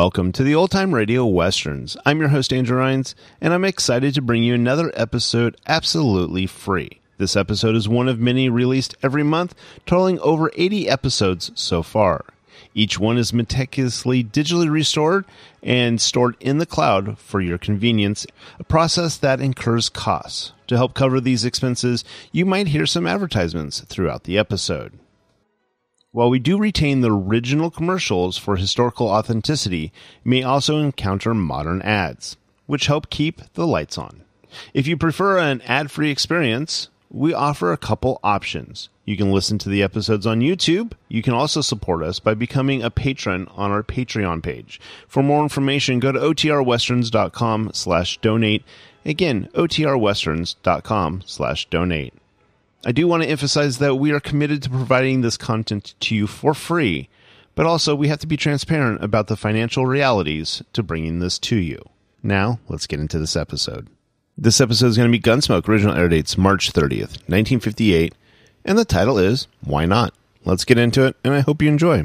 Welcome to the Old Time Radio Westerns. I'm your host, Andrew Rhynes, and I'm excited to bring you another episode absolutely free. This episode is one of many released every month, totaling over 80 episodes so far. Each one is meticulously digitally restored and stored in the cloud for your convenience, a process that incurs costs. To help cover these expenses, you might hear some advertisements throughout the episode. While we do retain the original commercials for historical authenticity, you may also encounter modern ads, which help keep the lights on. If you prefer an ad-free experience, we offer a couple options. You can listen to the episodes on YouTube. You can also support us by becoming a patron on our Patreon page. For more information, go to otrwesterns.com/donate. Again, otrwesterns.com/donate. I do want to emphasize that we are committed to providing this content to you for free, but also we have to be transparent about the financial realities to bringing this to you. Now, let's get into this episode. This episode is going to be Gunsmoke. Original air dates March 30th, 1958, and the title is Why Not? Let's get into it, and I hope you enjoy.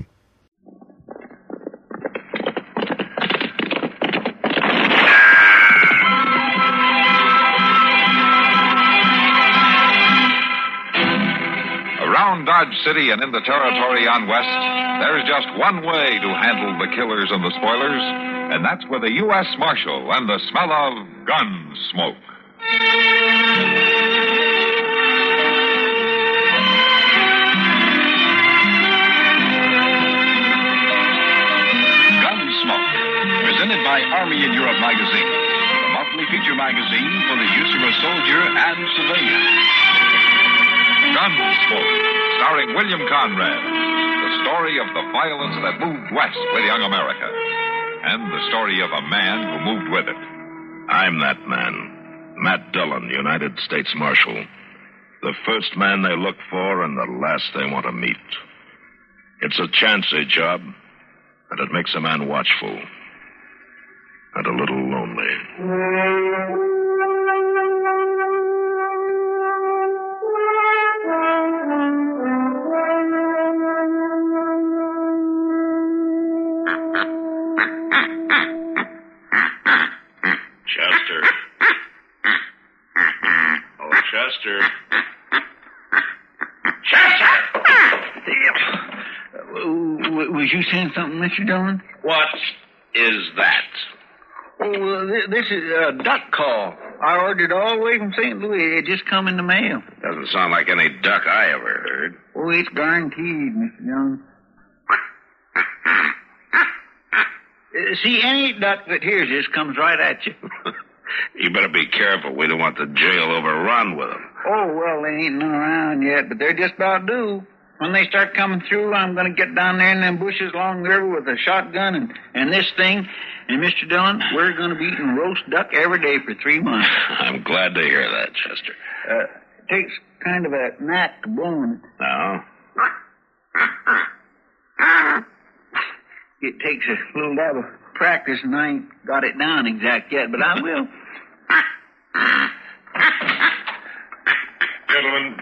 Around Dodge City and in the territory on West, there's just one way to handle the killers and the spoilers, and that's with a U.S. Marshal and the smell of gun smoke. Gunsmoke, presented by Army in Europe magazine, the monthly feature magazine for the use of a soldier and civilian. Gunsmoke, starring William Conrad, the story of the violence that moved west with young America, and the story of a man who moved with it. I'm that man, Matt Dillon, United States Marshal. The first man they look for and the last they want to meet. It's a chancy job, and it makes a man watchful and a little lonely. Chester. Was you saying something, Mr. Dillon? What is that? Oh, this is a duck call. I ordered all the way from St. Louis. It just come in the mail. Doesn't sound like any duck I ever heard. Oh, it's guaranteed, Mr. Dillon. See, any duck that hears this comes right at you. You better be careful. We don't want the jail overrun with them. Oh, well, they ain't none around yet, but they're just about due. When they start coming through, I'm going to get down there in them bushes along the river with a shotgun and this thing. And, Mr. Dillon, we're going to be eating roast duck every day for 3 months. I'm glad to hear that, Chester. It takes kind of a knack to blowing it. No? It takes a little dab of practice, and I ain't got it down exact yet, but I will. Gentlemen.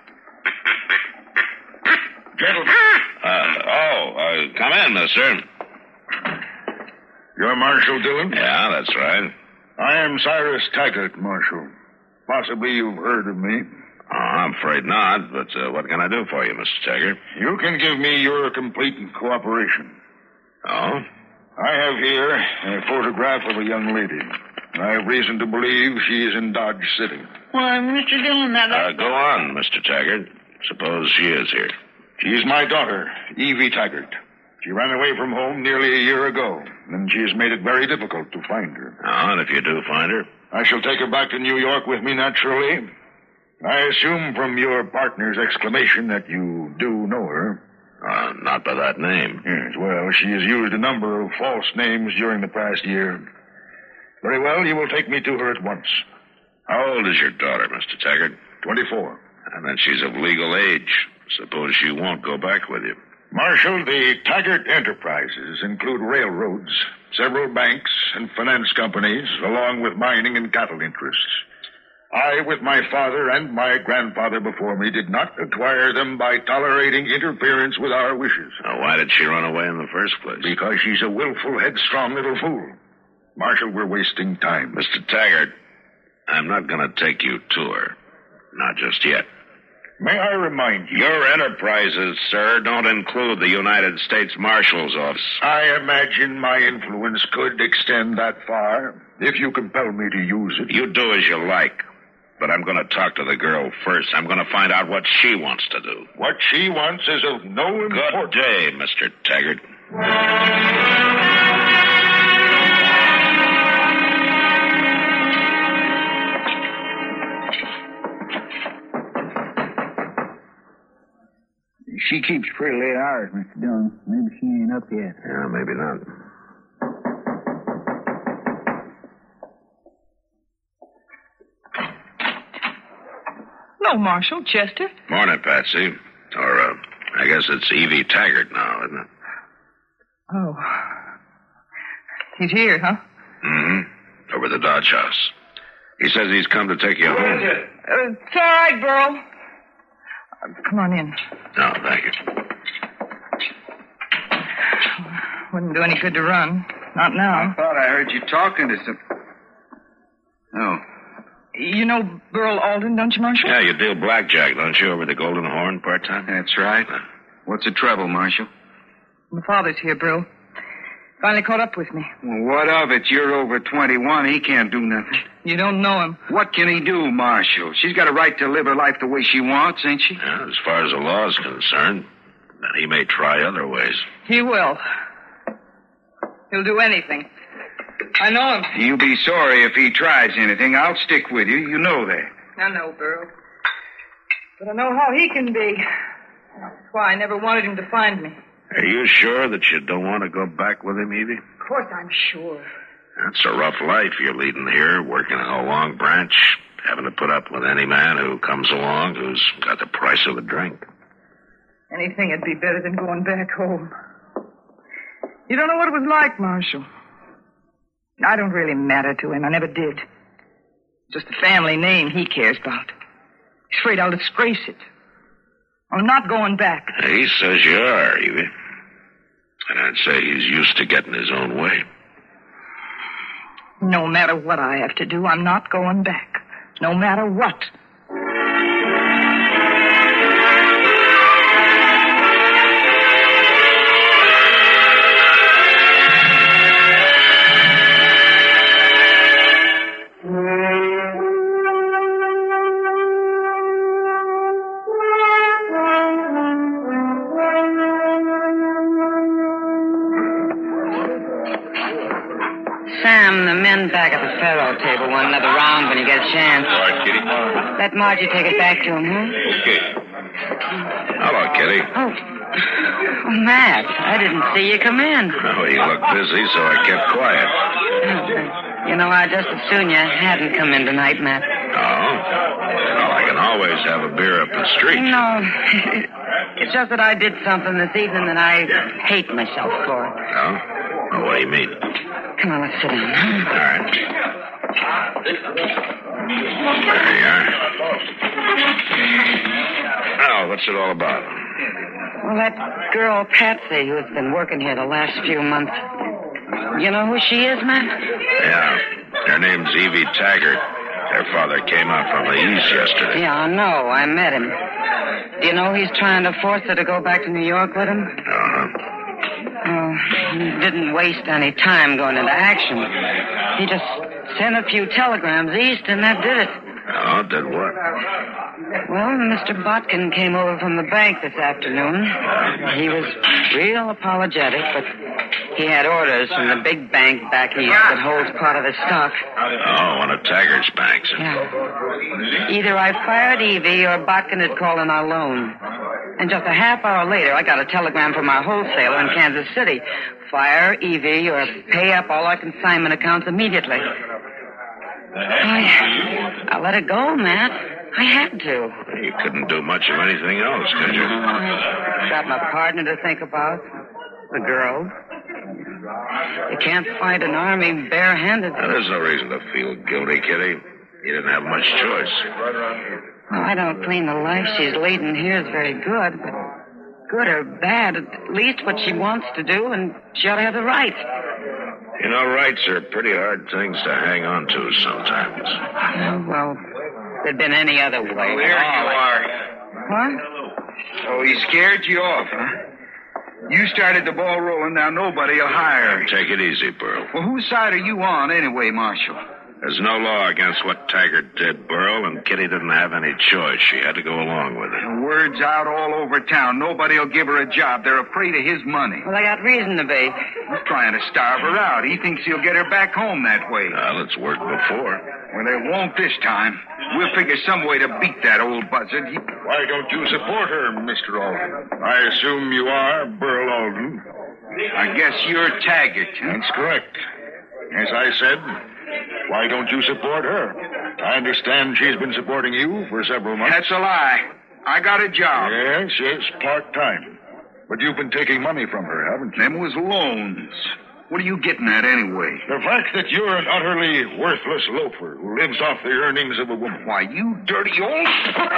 Come in, mister. You're Marshal Dillon? Yeah, that's right. I am Cyrus Taggart, Marshal. Possibly you've heard of me. Oh, I'm afraid not, but what can I do for you, Mr. Taggart? You can give me your complete cooperation. Oh? I have here a photograph of a young lady. I have reason to believe she is in Dodge City. Why, Mr. Dillon, Go on, Mr. Taggart. Suppose she is here. She is my daughter, Evie Taggart. She ran away from home nearly a year ago, and she has made it very difficult to find her. Oh, and if you do find her? I shall take her back to New York with me, naturally. I assume from your partner's exclamation that you do know her. Not by that name. Yes, well, she has used a number of false names during the past year. Very well, you will take me to her at once. How old is your daughter, Mr. Taggart? 24. And then she's of legal age. Suppose she won't go back with you. Marshal, the Taggart enterprises include railroads, several banks, and finance companies, along with mining and cattle interests. I, with my father and my grandfather before me, did not acquire them by tolerating interference with our wishes. Now, why did she run away in the first place? Because she's a willful, headstrong little fool. Marshal, we're wasting time. Mr. Taggart, I'm not going to take you to her. Not just yet. May I remind you... Your enterprises, sir, don't include the United States Marshal's office. I imagine my influence could extend that far, if you compel me to use it. You do as you like. But I'm going to talk to the girl first. I'm going to find out what she wants to do. What she wants is of no importance. Good day, Mr. Taggart. She keeps pretty late hours, Mr. Dillon. Maybe she ain't up yet. Yeah, maybe not. Hello, Marshal. Chester. Morning, Patsy. Or, I guess it's Evie Taggart now, isn't it? Oh. He's here, huh? Mm-hmm. Over at the Dodge House. He says he's come to take you home. It's all right, Burl. Come on in. No, thank you. Wouldn't do any good to run. Not now. I thought I heard you talking to some... Oh. You know Burl Alden, don't you, Marshal? Yeah, you deal blackjack, don't you, over the Golden Horn part-time? That's right. What's the trouble, Marshal? My father's here, Burl. Finally caught up with me. Well, what of it? You're over 21. He can't do nothing. You don't know him. What can he do, Marshal? She's got a right to live her life the way she wants, ain't she? Yeah, as far as the law is concerned. And he may try other ways. He will. He'll do anything. I know him. You'll be sorry if he tries anything. I'll stick with you. You know that. I know, Burl. But I know how he can be. That's why I never wanted him to find me. Are you sure that you don't want to go back with him, Evie? Of course I'm sure. That's a rough life you're leading here, working in a Long Branch, having to put up with any man who comes along who's got the price of a drink. Anything would be better than going back home. You don't know what it was like, Marshal. I don't really matter to him. I never did. Just the family name he cares about. He's afraid I'll disgrace it. I'm not going back. He says you are, Evie. And I'd say he's used to getting his own way. No matter what I have to do, I'm not going back. No matter what. Sam, the men back at the faro table want another round when you get a chance. All right, Kitty. Let Margie take it back to him, huh? Okay. Hello, Kitty. Oh, Matt, I didn't see you come in. Oh, you look busy, so I kept quiet. You know, I just as soon you hadn't come in tonight, Matt. Oh? Well, I can always have a beer up the street. No, it's just that I did something this evening that I hate myself for. Oh? Well, what do you mean? Come on, let's sit down. All right. There you are. Oh, what's it all about? Well, that girl, Patsy, who's been working here the last few months. You know who she is, Matt? Yeah. Her name's Evie Taggart. Her father came out from the east yesterday. Yeah, I know. I met him. Do you know he's trying to force her to go back to New York with him? Uh-huh. Oh, he didn't waste any time going into action. He just sent a few telegrams east, and that did it. Oh, did what? Well, Mr. Botkin came over from the bank this afternoon. He was real apologetic, but he had orders from the big bank back east that holds part of his stock. Oh, one of Taggart's banks. Yeah. Either I fired Evie or Botkin had called in our loan. And just a half hour later, I got a telegram from our wholesaler in Kansas City. Fire Evie or pay up all our consignment accounts immediately. I let it go, Matt. I had to. You couldn't do much of anything else, could you? Got my partner to think about. The girl. You can't fight an army barehanded. Now, there's no reason to feel guilty, Kitty. He didn't have much choice. Well, I don't claim the life she's leading here is very good, but good or bad, at least what she wants to do, and she ought to have the right. You know, rights are pretty hard things to hang on to sometimes. Well, if there'd been any other way. Well, there you are. What? So he scared you off, huh? You started the ball rolling, now nobody will hire you. Take it easy, Burl. Well, whose side are you on anyway, Marshal? There's no law against what Taggart did, Burl, and Kitty didn't have any choice. She had to go along with it. The word's out all over town. Nobody will give her a job. They're afraid of his money. Well, I got reason to be. He's trying to starve her out. He thinks he'll get her back home that way. Well, it's worked before. Well, it won't this time. We'll figure some way to beat that old buzzard. Why don't you support her, Mr. Alden? I assume you are Burl Alden. I guess you're Taggart. That's correct. As I said, why don't you support her? I understand she's been supporting you for several months. That's a lie. I got a job. Yes, part-time. But you've been taking money from her, haven't you? Them was loans. What are you getting at anyway? The fact that you're an utterly worthless loafer who lives off the earnings of a woman. Why, you dirty old...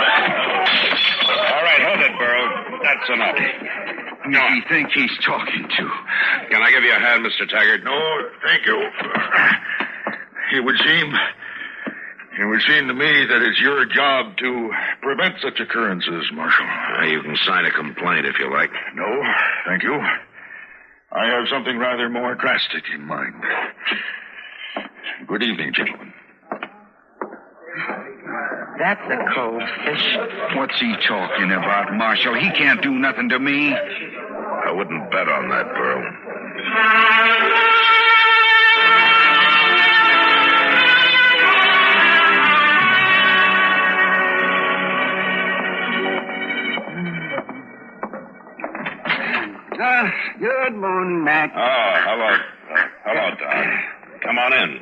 All right, hold it, Burl. That's enough. Who does he think he's talking to? Can I give you a hand, Mr. Taggart? No, thank you. It would seem to me that it's your job to prevent such occurrences, Marshal. You can sign a complaint if you like. No, thank you. I have something rather more drastic in mind. Good evening, gentlemen. That's a cold fish. What's he talking about, Marshal? He can't do nothing to me. I wouldn't bet on that, Burl. Good morning, Mac. Oh, hello, Doc. Come on in.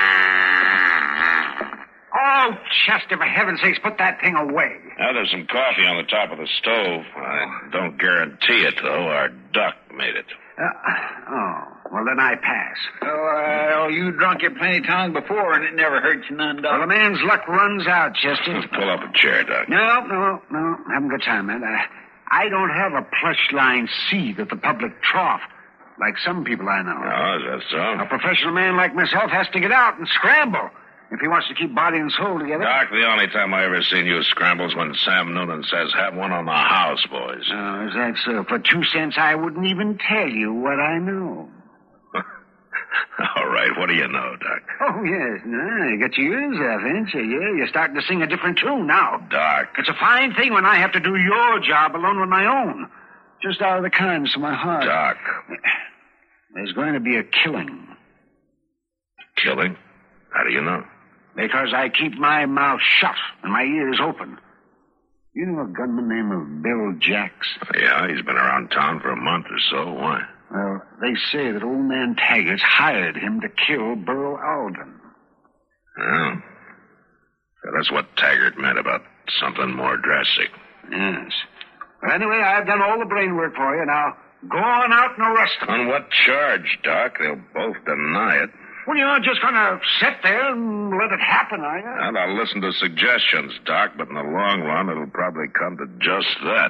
Oh, Chester, for heaven's sakes, put that thing away. Now, there's some coffee on the top of the stove. I don't guarantee it, though. Our duck made it. Well, then I pass. Oh, you drunk it plenty of times before, and it never hurt you none, Doc. Well, a man's luck runs out, Chester. Pull up a chair, Doc. No. Having a good time, man. I don't have a plush-line seat at the public trough, like some people I know. Oh, is that so? A professional man like myself has to get out and scramble if he wants to keep body and soul together. Doc, the only time I ever seen you scramble is when Sam Noonan says, have one on the house, boys. Oh, is that so? For 2 cents, I wouldn't even tell you what I know. All right, what do you know, Doc? Oh, yes. No, you got your ears off, ain't you? Yeah, you're starting to sing a different tune now. Doc. It's a fine thing when I have to do your job alone with my own. Just out of the kindness of my heart. Doc. There's going to be a killing. Killing? How do you know? Because I keep my mouth shut and my ears open. You know a gunman named Bill Jacks? Yeah, he's been around town for a month or so. Why? Well, they say that old man Taggart hired him to kill Burl Alden. Oh. So that's what Taggart meant about something more drastic. Yes. But anyway, I've done all the brain work for you. Now, go on out and arrest them. On what charge, Doc? They'll both deny it. Well, you're not just going to sit there and let it happen, are you? And I'll listen to suggestions, Doc, but in the long run, it'll probably come to just that.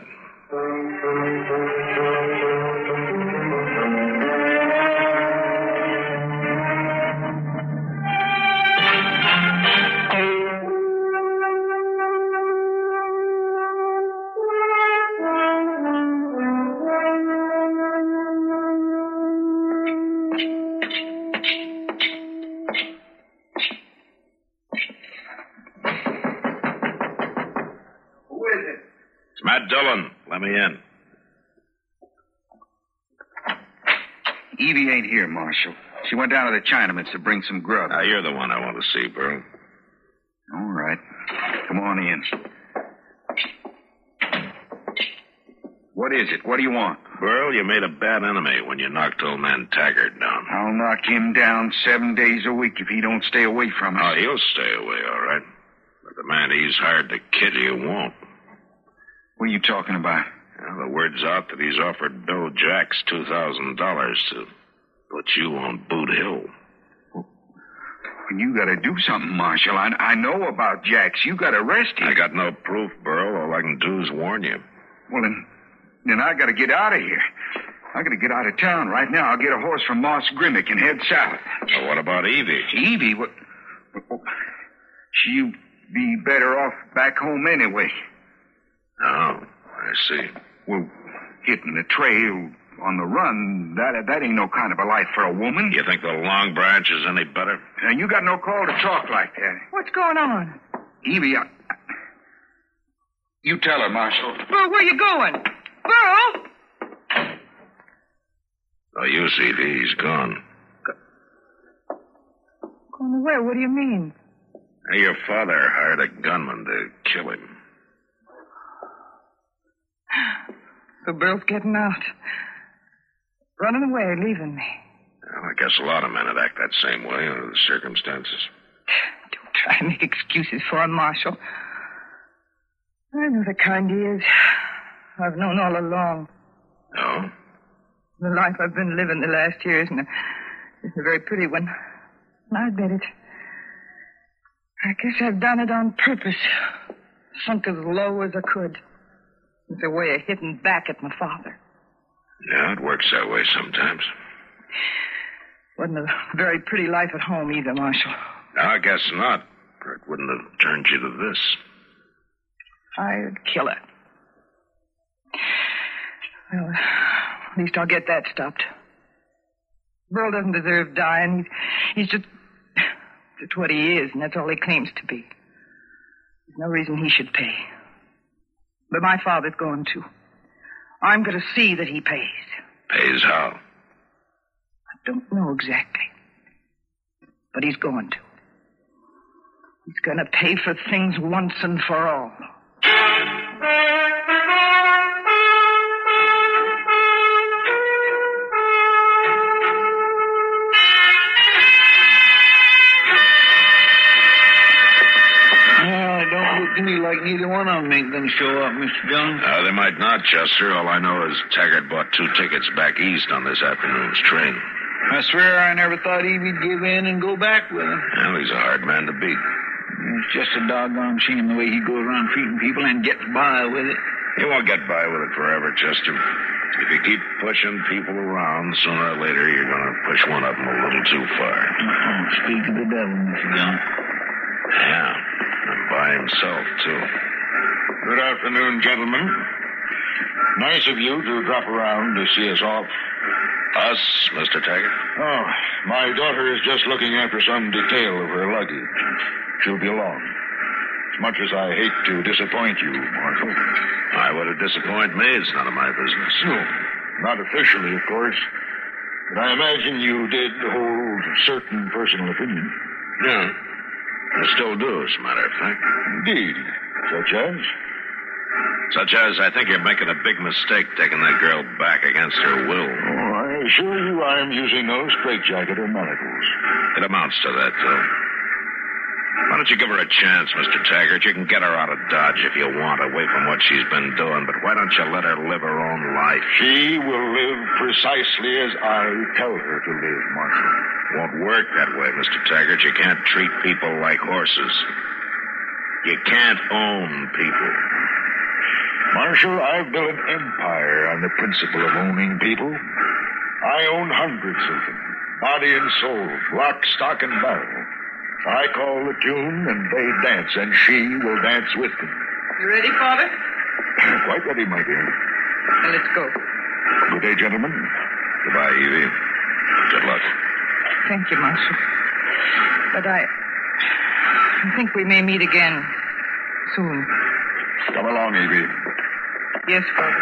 Matt Dillon, let me in. Evie ain't here, Marshal. She went down to the Chinaman's to bring some grub. Now, you're the one I want to see, Burl. All right. Come on in. What is it? What do you want? Burl, you made a bad enemy when you knocked old man Taggart down. I'll knock him down 7 days a week if he don't stay away from us. Oh, he'll stay away, all right. But the man he's hired to kid you won't. What are you talking about? Well, the word's out that he's offered Bill Jacks $2,000 to put you on Boot Hill. You gotta do something, Marshal. I know about Jax. You gotta arrest him. I got no proof, Burl. All I can do is warn you. Well, then I gotta get out of here. I gotta get out of town right now. I'll get a horse from Moss Grimmick and head south. Well, what about Evie? Evie? What? She'll be better off back home anyway. Oh, I see. Well, hitting the trail on the run, that ain't no kind of a life for a woman. You think the Long Branch is any better? Now, you got no call to talk like that. What's going on? Evie, you tell her, Marshal. Burl, where you going? Burl! No use, Evie. He's gone. Going where? What do you mean? Hey, your father hired a gunman to kill him. So Burl's getting out. Running away, leaving me. Well, I guess a lot of men would act that same way under the circumstances. Don't try and make excuses for him, Marshal. I know the kind he is. I've known all along. No? The life I've been living the last years, and it's a very pretty one. I admit it. I guess I've done it on purpose. Sunk as low as I could. It's a way of hitting back at my father. Yeah, it works that way sometimes. Wasn't a very pretty life at home either, Marshal. No, I guess not. Or it wouldn't have turned you to this. I'd kill her. Well, at least I'll get that stopped. Burl doesn't deserve dying. He's just what he is, and that's all he claims to be. There's no reason he should pay. But my father's going to. I'm going to see that he pays. Pays how? I don't know exactly. But he's going to. He's going to pay for things once and for all. To me like neither one of them ain't going to show up, Mr. Jones. They might not, Chester. All I know is Taggart bought 2 tickets back east on this afternoon's train. I swear I never thought Evie'd give in and go back with him. Well, he's a hard man to beat. It's just a doggone shame the way he goes around treating people and gets by with it. He won't get by with it forever, Chester. If you keep pushing people around, sooner or later you're going to push one of them a little too far. Oh, speak of the devil, Mr. Jones. Yeah. And by himself, too. Good afternoon, gentlemen. Nice of you to drop around to see us off. Us, Mr. Taggart? Oh, my daughter is just looking after some detail of her luggage. She'll be along. As much as I hate to disappoint you, Marshal. Why would it disappoint me? It's none of my business. No, not officially, of course. But I imagine you did hold certain personal opinions. Yeah. I still do, as a matter of fact. Indeed. Such as I think you're making a big mistake taking that girl back against her will. Oh, I assure you I am using no straitjacket or manacles. It amounts to that, though. Why don't you give her a chance, Mr. Taggart? You can get her out of Dodge if you want, away from what she's been doing, but why don't you let her live her own life? She will live precisely as I tell her to live, Marshal. Won't work that way, Mr. Taggart. You can't treat people like horses. You can't own people. Marshal, I've built an empire on the principle of owning people. I own hundreds of them, body and soul, lock, stock, and barrel. I call the tune, and they dance, and she will dance with them. You ready, Father? Quite ready, my dear. Then let's go. Good day, gentlemen. Goodbye, Evie. Good luck. Thank you, Marshal. But I think we may meet again soon. Come along, Evie. Yes, Father.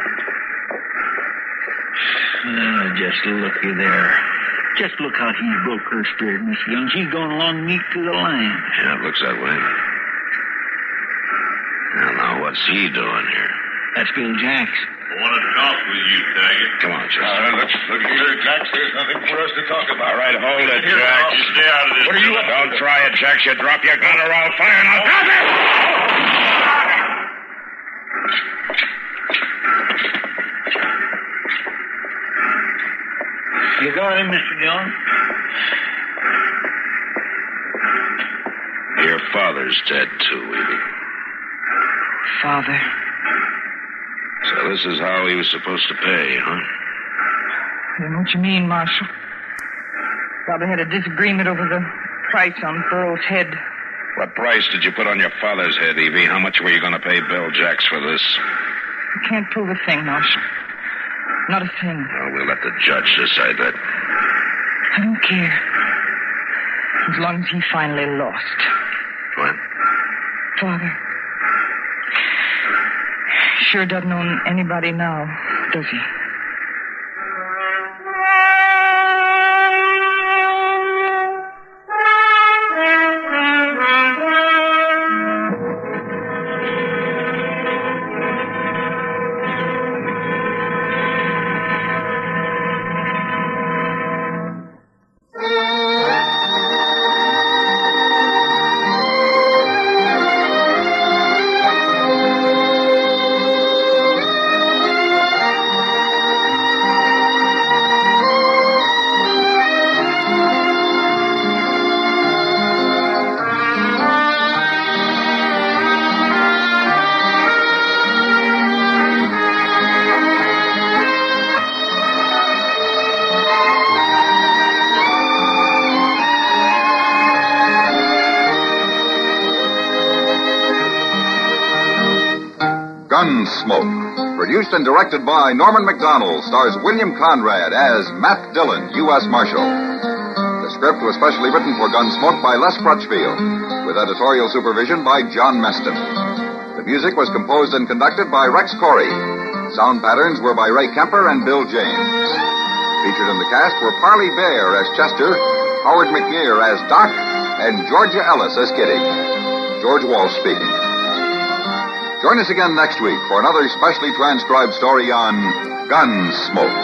Just looky there. Just look how he broke her spirit, Miss Jones. She's going along neat to the line. Yeah, it looks that way. Now, what's he doing here? That's Bill Jax. I want to talk with you, Taggart. Come on, Chester. Let's look here, Jax. There's nothing for us to talk about. All right, hold it, Jax. You stay out of this. What are you? Don't try it, Jax. You drop your gun or I'll fire. Now, drop it! You got him, Mr. Jones? father's dead, too, Evie. Father. So this is how he was supposed to pay, huh? I don't know what you mean, Marshal. Father had a disagreement over the price on Burl's head. What price did you put on your father's head, Evie? How much were you going to pay Bill Jacks for this? You can't prove a thing, Marshal. Not a thing. Well, we'll let the judge decide that. I don't care. As long as he finally lost. What? Father. Sure doesn't own anybody now, does he? Gunsmoke, produced and directed by Norman Macdonald, stars William Conrad as Matt Dillon, U.S. Marshal. The script was specially written for Gunsmoke by Les Crutchfield, with editorial supervision by John Meston. The music was composed and conducted by Rex Corey. Sound patterns were by Ray Kemper and Bill James. Featured in the cast were Parley Bear as Chester, Howard McNear as Doc, and Georgia Ellis as Kitty. George Walsh speaking. Join us again next week for another specially transcribed story on Gunsmoke.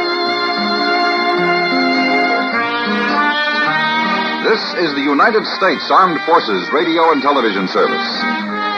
This is the United States Armed Forces Radio and Television Service.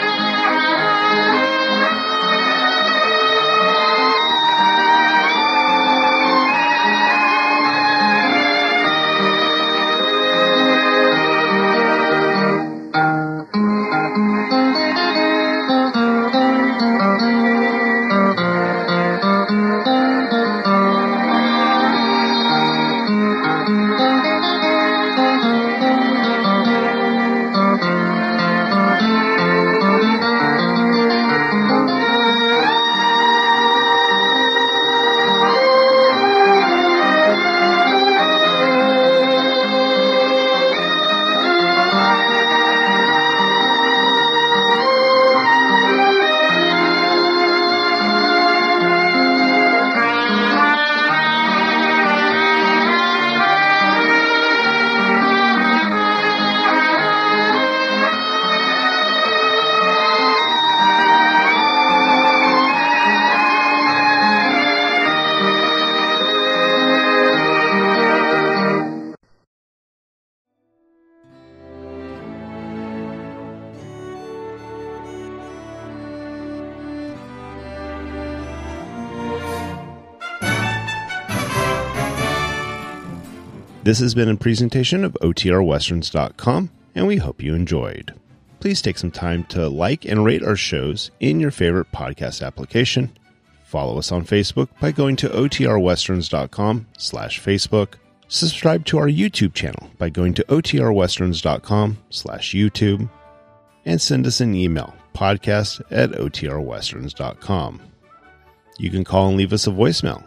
This has been a presentation of OTRWesterns.com, and we hope you enjoyed. Please take some time to like and rate our shows in your favorite podcast application. Follow us on Facebook by going to OTRWesterns.com/Facebook. Subscribe to our YouTube channel by going to OTRWesterns.com/YouTube. And send us an email, podcast@OTRWesterns.com. You can call and leave us a voicemail,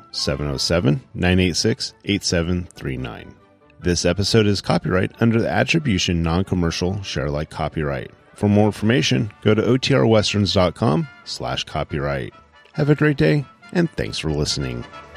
707-986-8739. This episode is copyright under the Attribution Non-Commercial Share-alike copyright. For more information, go to OTRWesterns.com/copyright. Have a great day, and thanks for listening.